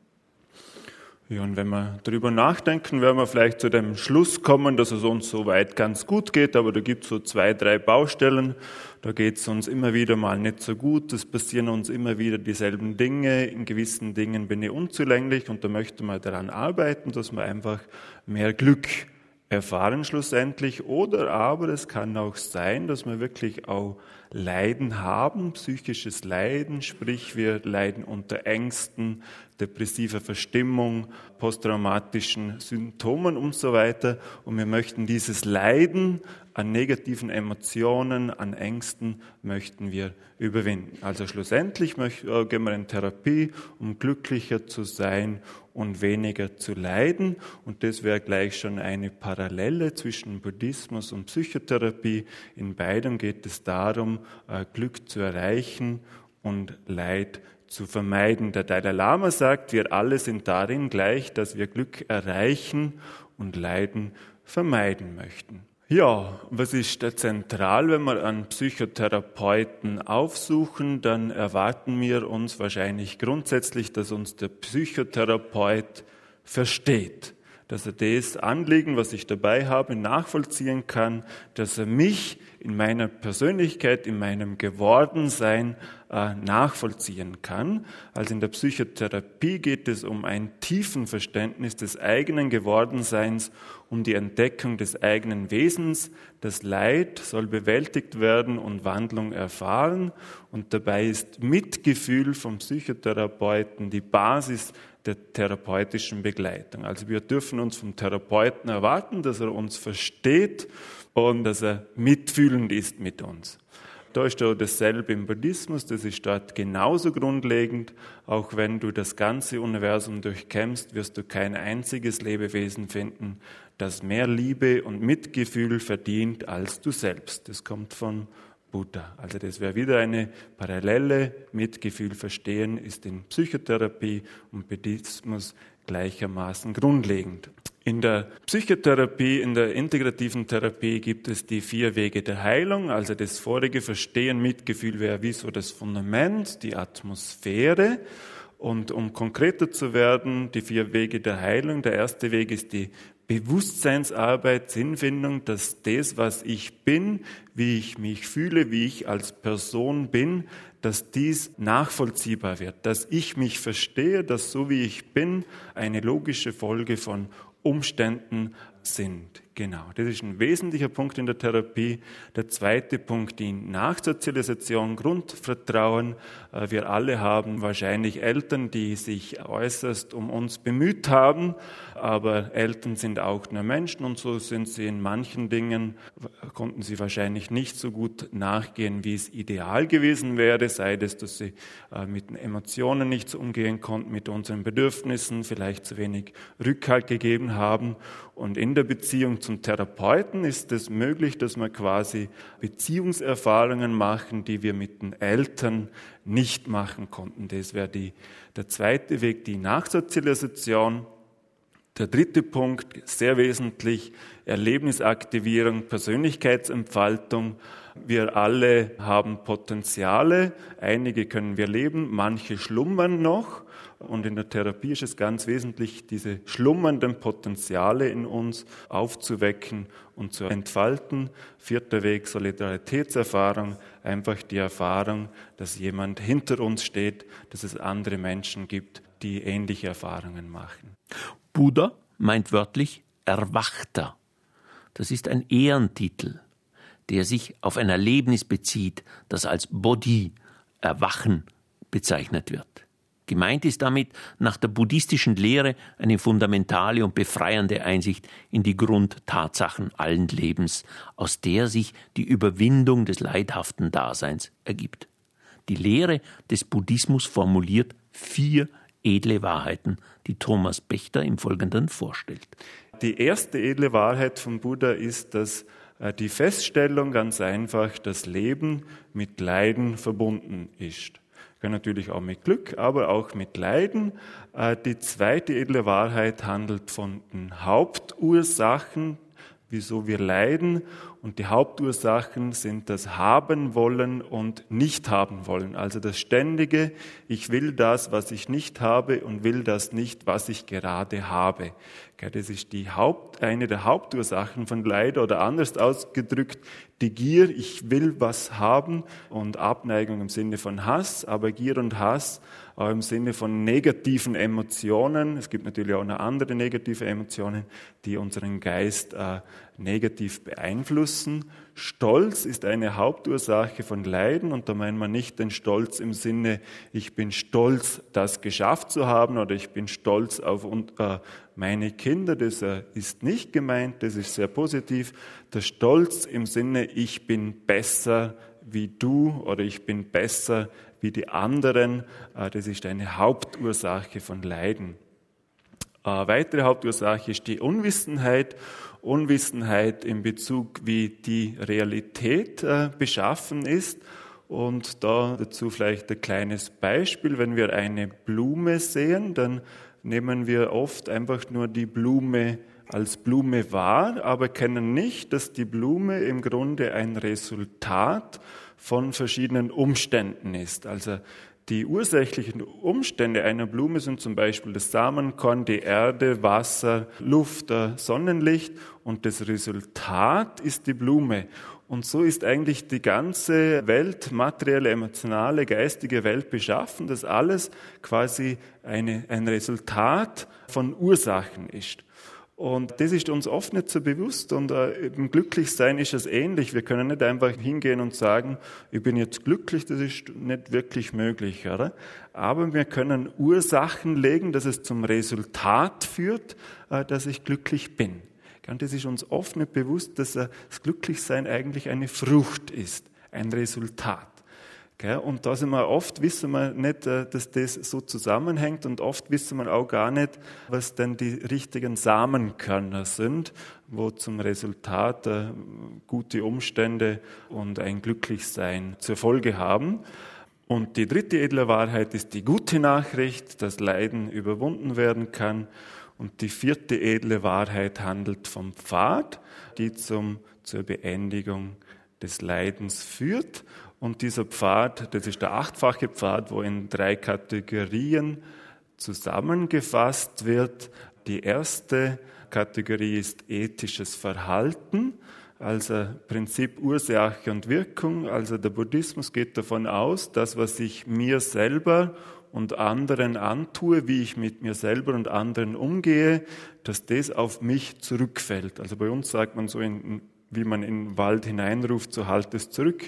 Ja, und wenn wir darüber nachdenken, werden wir vielleicht zu dem Schluss kommen, dass es uns soweit ganz gut geht, aber da gibt es so 2, 3 Baustellen. Da geht es uns immer wieder mal nicht so gut, es passieren uns immer wieder dieselben Dinge, in gewissen Dingen bin ich unzulänglich und da möchte man daran arbeiten, dass man einfach mehr Glück erfahren schlussendlich. Oder aber es kann auch sein, dass wir wirklich auch Leiden haben, psychisches Leiden, sprich wir leiden unter Ängsten, depressiver Verstimmung, posttraumatischen Symptomen und so weiter. Und wir möchten dieses Leiden an negativen Emotionen, an Ängsten, möchten wir überwinden. Also schlussendlich gehen wir in Therapie, um glücklicher zu sein und weniger zu leiden. Und das wäre gleich schon eine Parallele zwischen Buddhismus und Psychotherapie. In beidem geht es darum, Glück zu erreichen und Leid zu vermeiden. Der Dalai Lama sagt, wir alle sind darin gleich, dass wir Glück erreichen und Leiden vermeiden möchten. Ja, was ist da zentral, wenn wir einen Psychotherapeuten aufsuchen? Dann erwarten wir uns wahrscheinlich grundsätzlich, dass uns der Psychotherapeut versteht, dass er das Anliegen, was ich dabei habe, nachvollziehen kann, dass er mich in meiner Persönlichkeit, in meinem Gewordensein nachvollziehen kann. Also in der Psychotherapie geht es um ein tiefen Verständnis des eigenen Gewordenseins, um die Entdeckung des eigenen Wesens. Das Leid soll bewältigt werden und Wandlung erfahren. Und dabei ist Mitgefühl vom Psychotherapeuten die Basis der therapeutischen Begleitung. Also wir dürfen uns vom Therapeuten erwarten, dass er uns versteht und dass er mitfühlend ist mit uns. Da ist auch dasselbe im Buddhismus, das ist dort genauso grundlegend. Auch wenn du das ganze Universum durchkämmst, wirst du kein einziges Lebewesen finden, das mehr Liebe und Mitgefühl verdient als du selbst. Das kommt von Buddha. Also das wäre wieder eine Parallele. Mitgefühl verstehen ist in Psychotherapie und Buddhismus gleichermaßen grundlegend. In der Psychotherapie, in der integrativen Therapie gibt es die 4 Wege der Heilung. Also das vorige Verstehen, Mitgefühl wäre wie so das Fundament, die Atmosphäre. Und um konkreter zu werden, die 4 Wege der Heilung. Der erste Weg ist die Bewusstseinsarbeit, Sinnfindung, dass das, was ich bin, wie ich mich fühle, wie ich als Person bin, dass dies nachvollziehbar wird, dass ich mich verstehe, dass so wie ich bin, eine logische Folge von Umständen sind. Genau, das ist ein wesentlicher Punkt in der Therapie. Der zweite Punkt, die Nachsozialisation, Grundvertrauen. Wir alle haben wahrscheinlich Eltern, die sich äußerst um uns bemüht haben, aber Eltern sind auch nur Menschen und so sind sie in manchen Dingen, konnten sie wahrscheinlich nicht so gut nachgehen, wie es ideal gewesen wäre, sei es, dass sie mit den Emotionen nicht so umgehen konnten, mit unseren Bedürfnissen, vielleicht zu wenig Rückhalt gegeben haben. Und in der Beziehung zum Therapeuten ist es möglich, dass wir quasi Beziehungserfahrungen machen, die wir mit den Eltern nicht machen konnten. Das wäre der zweite Weg, die Nachsozialisation. Der dritte Punkt, sehr wesentlich, Erlebnisaktivierung, Persönlichkeitsentfaltung. Wir alle haben Potenziale, einige können wir leben, manche schlummern noch. Und in der Therapie ist es ganz wesentlich, diese schlummernden Potenziale in uns aufzuwecken und zu entfalten. 4. Weg, Solidaritätserfahrung, einfach die Erfahrung, dass jemand hinter uns steht, dass es andere Menschen gibt, die ähnliche Erfahrungen machen. Buddha meint wörtlich Erwachter. Das ist ein Ehrentitel, der sich auf ein Erlebnis bezieht, das als Bodhi, Erwachen, bezeichnet wird. Gemeint ist damit nach der buddhistischen Lehre eine fundamentale und befreiende Einsicht in die Grundtatsachen allen Lebens, aus der sich die Überwindung des leidhaften Daseins ergibt. Die Lehre des Buddhismus formuliert 4 edle Wahrheiten, die Thomas Bechter im Folgenden vorstellt. Die erste edle Wahrheit vom Buddha ist, dass die Feststellung ganz einfach, das Leben mit Leiden verbunden ist. Natürlich auch mit Glück, aber auch mit Leiden. Die zweite edle Wahrheit handelt von den Hauptursachen, wieso wir leiden. Und die Hauptursachen sind das Haben wollen und nicht haben wollen. Also das ständige, ich will das, was ich nicht habe und will das nicht, was ich gerade habe. Das ist eine der Hauptursachen von Leid, oder anders ausgedrückt, die Gier, ich will was haben, und Abneigung im Sinne von Hass, aber Gier und Hass auch im Sinne von negativen Emotionen. Es gibt natürlich auch noch andere negative Emotionen, die unseren Geist negativ beeinflussen. Stolz ist eine Hauptursache von Leiden, und da meint man nicht den Stolz im Sinne, ich bin stolz, das geschafft zu haben, oder ich bin stolz auf meine Kinder. Das ist nicht gemeint, das ist sehr positiv. Der Stolz im Sinne, ich bin besser wie du oder ich bin besser wie die anderen, das ist eine Hauptursache von Leiden. Weitere Hauptursache ist die Unwissenheit. Unwissenheit in Bezug, wie die Realität beschaffen ist. Und dazu vielleicht ein kleines Beispiel. Wenn wir eine Blume sehen, dann nehmen wir oft einfach nur die Blume als Blume wahr, aber kennen nicht, dass die Blume im Grunde ein Resultat von verschiedenen Umständen ist. Also die ursächlichen Umstände einer Blume sind zum Beispiel das Samenkorn, die Erde, Wasser, Luft, Sonnenlicht, und das Resultat ist die Blume. Und so ist eigentlich die ganze Welt, materielle, emotionale, geistige Welt beschaffen, dass alles quasi ein Resultat von Ursachen ist. Und das ist uns oft nicht so bewusst, und im Glücklichsein ist es ähnlich. Wir können nicht einfach hingehen und sagen, ich bin jetzt glücklich, das ist nicht wirklich möglich, oder? Aber wir können Ursachen legen, dass es zum Resultat führt, dass ich glücklich bin. Und das ist uns oft nicht bewusst, dass das Glücklichsein eigentlich eine Frucht ist, ein Resultat. Und da sind wir oft, wissen wir nicht, dass das so zusammenhängt, und oft wissen wir auch gar nicht, was denn die richtigen Samenkörner sind, wo zum Resultat gute Umstände und ein Glücklichsein zur Folge haben. Und die dritte edle Wahrheit ist die gute Nachricht, dass Leiden überwunden werden kann. Und die vierte edle Wahrheit handelt vom Pfad, die zur Beendigung des Leidens führt. Und dieser Pfad, das ist der 8-fache Pfad, wo in 3 Kategorien zusammengefasst wird. Die erste Kategorie ist ethisches Verhalten, also Prinzip Ursache und Wirkung. Also der Buddhismus geht davon aus, dass was ich mir selber und anderen antue, wie ich mit mir selber und anderen umgehe, dass das auf mich zurückfällt. Also bei uns sagt man so, wie man in den Wald hineinruft, so halt es zurück.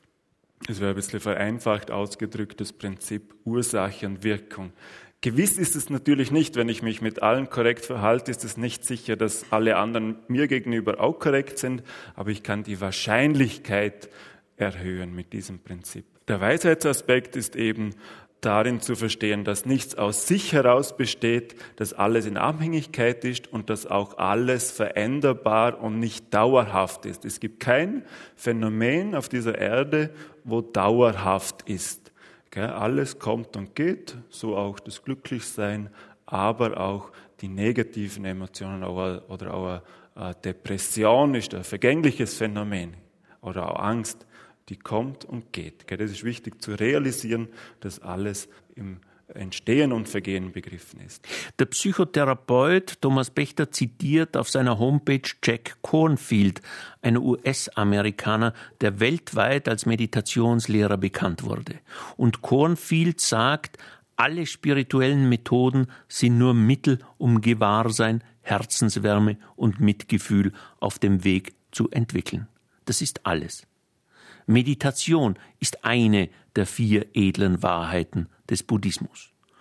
Das wäre ein bisschen vereinfacht ausgedrückt, das Prinzip Ursache und Wirkung. Gewiss ist es natürlich nicht, wenn ich mich mit allen korrekt verhalte, ist es nicht sicher, dass alle anderen mir gegenüber auch korrekt sind, aber ich kann die Wahrscheinlichkeit erhöhen mit diesem Prinzip. Der Weisheitsaspekt ist eben darin zu verstehen, dass nichts aus sich heraus besteht, dass alles in Abhängigkeit ist und dass auch alles veränderbar und nicht dauerhaft ist. Es gibt kein Phänomen auf dieser Erde, wo dauerhaft ist. Alles kommt und geht, so auch das Glücklichsein, aber auch die negativen Emotionen oder auch Depression ist ein vergängliches Phänomen oder auch Angst. Die kommt und geht. Das ist wichtig zu realisieren, dass alles im Entstehen und Vergehen begriffen ist. Der Psychotherapeut Thomas Bechter zitiert auf seiner Homepage Jack Kornfield, einen US-Amerikaner, der weltweit als Meditationslehrer bekannt wurde. Und Kornfield sagt, alle spirituellen Methoden sind nur Mittel, um Gewahrsein, Herzenswärme und Mitgefühl auf dem Weg zu entwickeln. Das ist alles. Meditation ist eine der 4 edlen Wahrheiten des Buddhismus.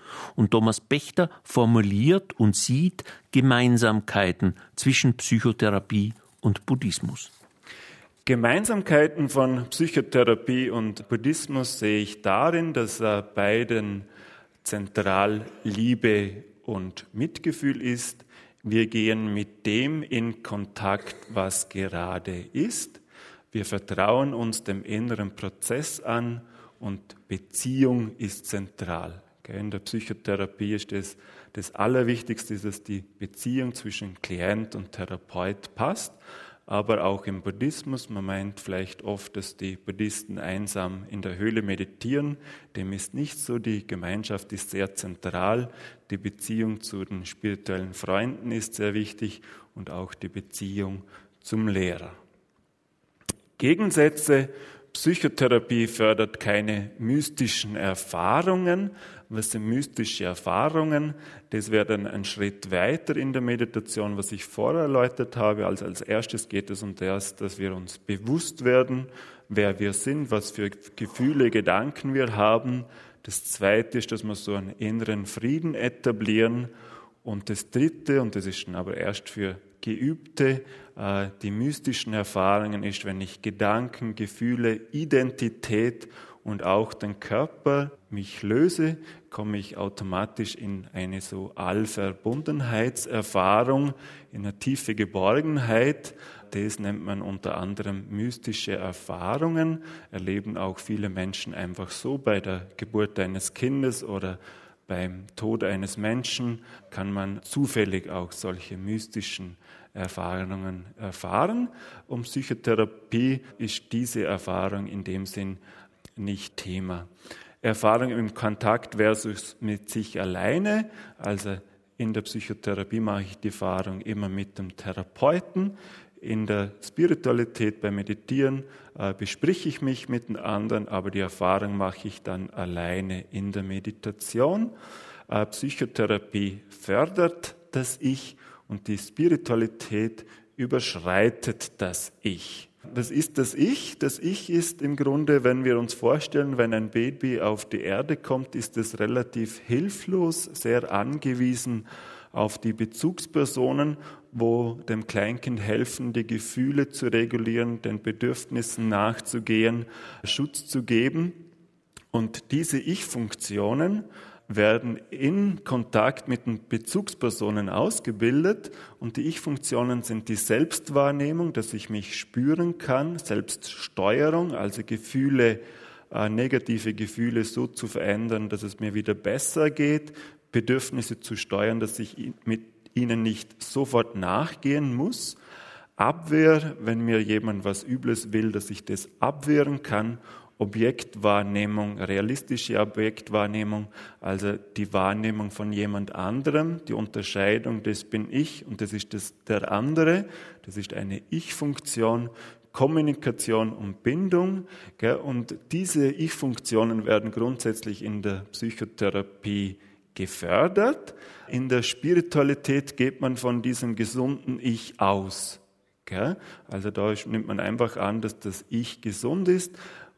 Und Thomas Pächter formuliert und sieht Gemeinsamkeiten zwischen Psychotherapie und Buddhismus. Gemeinsamkeiten von Psychotherapie und Buddhismus sehe ich darin, dass beiden zentral Liebe und Mitgefühl ist. Wir gehen mit dem in Kontakt, was gerade ist. Wir vertrauen uns dem inneren Prozess an und Beziehung ist zentral. In der Psychotherapie ist das Allerwichtigste, dass die Beziehung zwischen Klient und Therapeut passt. Aber auch im Buddhismus, man meint vielleicht oft, dass die Buddhisten einsam in der Höhle meditieren. Dem ist nicht so, die Gemeinschaft ist sehr zentral. Die Beziehung zu den spirituellen Freunden ist sehr wichtig und auch die Beziehung zum Lehrer. Gegensätze: Psychotherapie fördert keine mystischen Erfahrungen. Was sind mystische Erfahrungen? Das wäre dann ein Schritt weiter in der Meditation, was ich vorher erläutert habe. Also als erstes geht es um das, dass wir uns bewusst werden, wer wir sind, was für Gefühle, Gedanken wir haben. Das Zweite ist, dass wir so einen inneren Frieden etablieren. Und das Dritte, und das ist dann aber erst für Geübte, die mystischen Erfahrungen ist, wenn ich Gedanken, Gefühle, Identität und auch den Körper mich löse, komme ich automatisch in eine so Allverbundenheitserfahrung, in eine tiefe Geborgenheit. Das nennt man unter anderem mystische Erfahrungen. Erleben auch viele Menschen einfach so bei der Geburt eines Kindes oder beim Tod eines Menschen kann man zufällig auch solche mystischen Erfahrungen erfahren. Und Psychotherapie ist diese Erfahrung in dem Sinn nicht Thema. Erfahrung im Kontakt versus mit sich alleine. Also in der Psychotherapie mache ich die Erfahrung immer mit dem Therapeuten. In der Spiritualität, beim Meditieren, besprich ich mich mit den anderen, aber die Erfahrung mache ich dann alleine in der Meditation. Psychotherapie fördert das Ich und die Spiritualität überschreitet das Ich. Was ist das Ich? Das Ich ist im Grunde, wenn wir uns vorstellen, wenn ein Baby auf die Erde kommt, ist es relativ hilflos, sehr angewiesen auf die Bezugspersonen, wo dem Kleinkind helfen, die Gefühle zu regulieren, den Bedürfnissen nachzugehen, Schutz zu geben. Und diese Ich-Funktionen werden in Kontakt mit den Bezugspersonen ausgebildet. Und die Ich-Funktionen sind die Selbstwahrnehmung, dass ich mich spüren kann, Selbststeuerung, also Gefühle, negative Gefühle so zu verändern, dass es mir wieder besser geht, Bedürfnisse zu steuern, dass ich mit ihnen nicht sofort nachgehen muss. Abwehr, wenn mir jemand was Übles will, dass ich das abwehren kann. Objektwahrnehmung, realistische Objektwahrnehmung, also die Wahrnehmung von jemand anderem, die Unterscheidung, das bin ich und das ist der andere, das ist eine Ich-Funktion, Kommunikation und Bindung. Und diese Ich-Funktionen werden grundsätzlich in der Psychotherapie gefördert. In der Spiritualität geht man von diesem gesunden Ich aus. Also da nimmt man einfach an, dass das Ich gesund ist.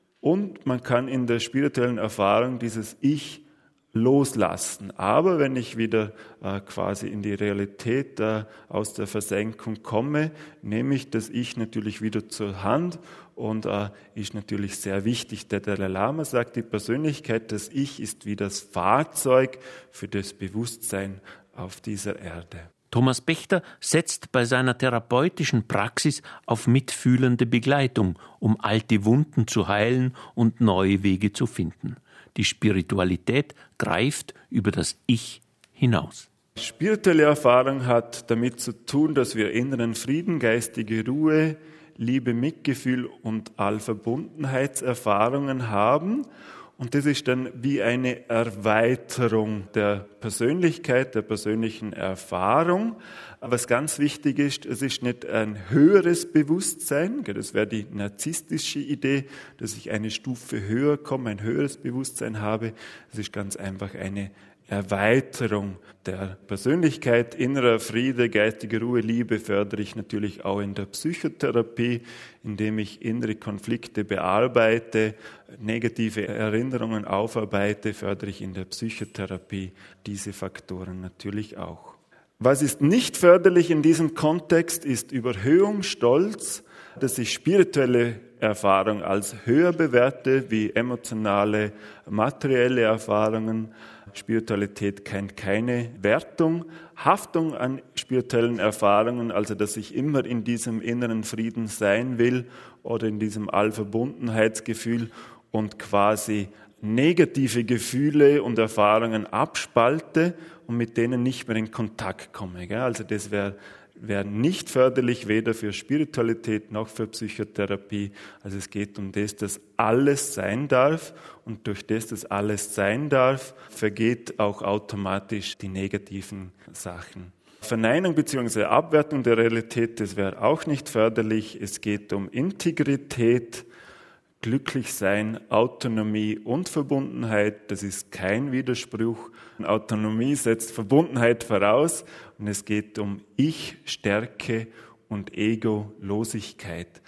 Und man kann in der spirituellen Erfahrung dieses Ich loslassen. Aber wenn ich wieder quasi in die Realität aus der Versenkung komme, nehme ich das Ich natürlich wieder zur Hand und ist natürlich sehr wichtig. Der Dalai Lama sagt, die Persönlichkeit, das Ich ist wie das Fahrzeug für das Bewusstsein auf dieser Erde. Thomas Pächter setzt bei seiner therapeutischen Praxis auf mitfühlende Begleitung, um alte Wunden zu heilen und neue Wege zu finden. Die Spiritualität greift über das Ich hinaus. Spirituelle Erfahrung hat damit zu tun, dass wir inneren Frieden, geistige Ruhe, Liebe, Mitgefühl und Allverbundenheitserfahrungen haben. Und das ist dann wie eine Erweiterung der Persönlichkeit, der persönlichen Erfahrung. Was ganz wichtig ist, es ist nicht ein höheres Bewusstsein, das wäre die narzisstische Idee, dass ich eine Stufe höher komme, ein höheres Bewusstsein habe. Es ist ganz einfach eine Erweiterung der Persönlichkeit, innerer Friede, geistige Ruhe, Liebe fördere ich natürlich auch in der Psychotherapie, indem ich innere Konflikte bearbeite, negative Erinnerungen aufarbeite, fördere ich in der Psychotherapie diese Faktoren natürlich auch. Was ist nicht förderlich in diesem Kontext, ist Überhöhung, Stolz, dass ich spirituelle Erfahrung als höher bewerte wie emotionale, materielle Erfahrungen. Spiritualität kennt keine Wertung, Haftung an spirituellen Erfahrungen, also dass ich immer in diesem inneren Frieden sein will oder in diesem Allverbundenheitsgefühl und quasi negative Gefühle und Erfahrungen abspalte und mit denen nicht mehr in Kontakt komme. Also das wäre nicht förderlich, weder für Spiritualität noch für Psychotherapie. Also es geht um das, dass alles sein darf und durch das, dass alles sein darf, vergeht auch automatisch die negativen Sachen. Verneinung bzw. Abwertung der Realität, das wäre auch nicht förderlich. Es geht um Integrität, Glücklichsein, Autonomie und Verbundenheit, das ist kein Widerspruch. Autonomie setzt Verbundenheit voraus und es geht um Ich, Stärke und Egolosigkeit.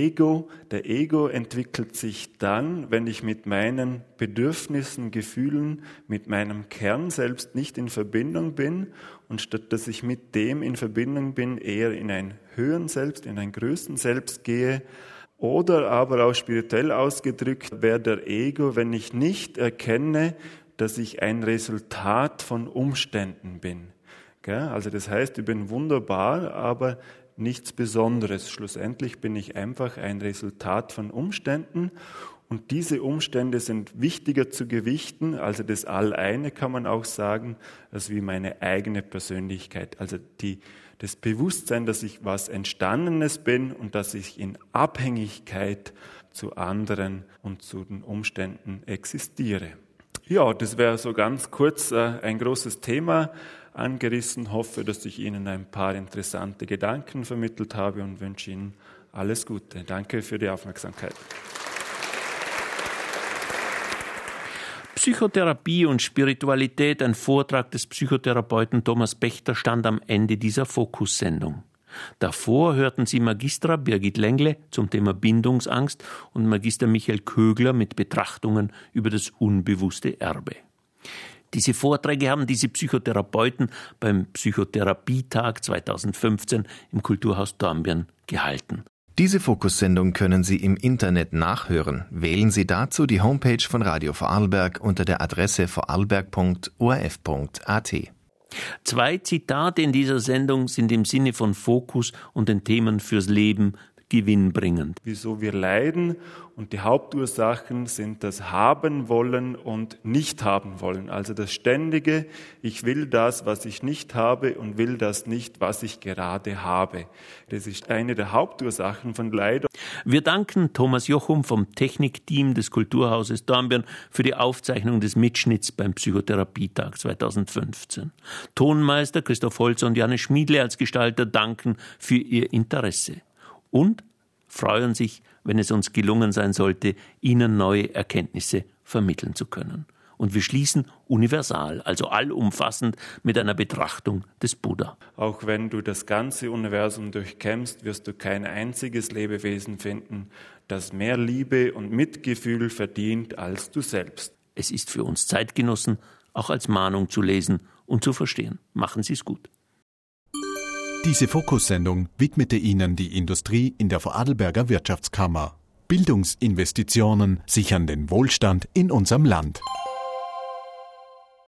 Der Ego entwickelt sich dann, wenn ich mit meinen Bedürfnissen, Gefühlen, mit meinem Kern selbst nicht in Verbindung bin und statt dass ich mit dem in Verbindung bin, eher in ein höheren Selbst, in ein größeren Selbst gehe. Oder aber auch spirituell ausgedrückt wäre der Ego, wenn ich nicht erkenne, dass ich ein Resultat von Umständen bin. Also das heißt, ich bin wunderbar, aber nichts Besonderes. Schlussendlich bin ich einfach ein Resultat von Umständen und diese Umstände sind wichtiger zu gewichten, also das All-Eine kann man auch sagen, als wie meine eigene Persönlichkeit. Also das Bewusstsein, dass ich was Entstandenes bin und dass ich in Abhängigkeit zu anderen und zu den Umständen existiere. Ja, das wäre so ganz kurz ein großes Thema angerissen. Hoffe, dass ich Ihnen ein paar interessante Gedanken vermittelt habe und wünsche Ihnen alles Gute. Danke für die Aufmerksamkeit. Psychotherapie und Spiritualität, ein Vortrag des Psychotherapeuten Thomas Pächter, stand am Ende dieser Fokussendung. Davor hörten Sie Magistra Birgit Lengle zum Thema Bindungsangst und Magister Michael Kögler mit Betrachtungen über das unbewusste Erbe. Diese Vorträge haben diese Psychotherapeuten beim Psychotherapietag 2015 im Kulturhaus Dornbirn gehalten. Diese Fokussendung können Sie im Internet nachhören. Wählen Sie dazu die Homepage von Radio Vorarlberg unter der Adresse vorarlberg.orf.at. 2 Zitate in dieser Sendung sind im Sinne von Fokus und den Themen fürs Leben gewinnbringend. Wieso wir leiden und die Hauptursachen sind das Haben wollen und nicht haben wollen. Also das Ständige, ich will das, was ich nicht habe und will das nicht, was ich gerade habe. Das ist eine der Hauptursachen von Leid. Wir danken Thomas Jochum vom Technikteam des Kulturhauses Dornbirn für die Aufzeichnung des Mitschnitts beim Psychotherapietag 2015. Tonmeister Christoph Holzer und Janne Schmiedle als Gestalter danken für ihr Interesse. Und freuen sich, wenn es uns gelungen sein sollte, Ihnen neue Erkenntnisse vermitteln zu können. Und wir schließen universal, also allumfassend, mit einer Betrachtung des Buddha. Auch wenn du das ganze Universum durchkämmst, wirst du kein einziges Lebewesen finden, das mehr Liebe und Mitgefühl verdient als du selbst. Es ist für uns Zeitgenossen auch als Mahnung zu lesen und zu verstehen. Machen Sie es gut. Diese Fokussendung widmete Ihnen die Industrie in der Vorarlberger Wirtschaftskammer. Bildungsinvestitionen sichern den Wohlstand in unserem Land.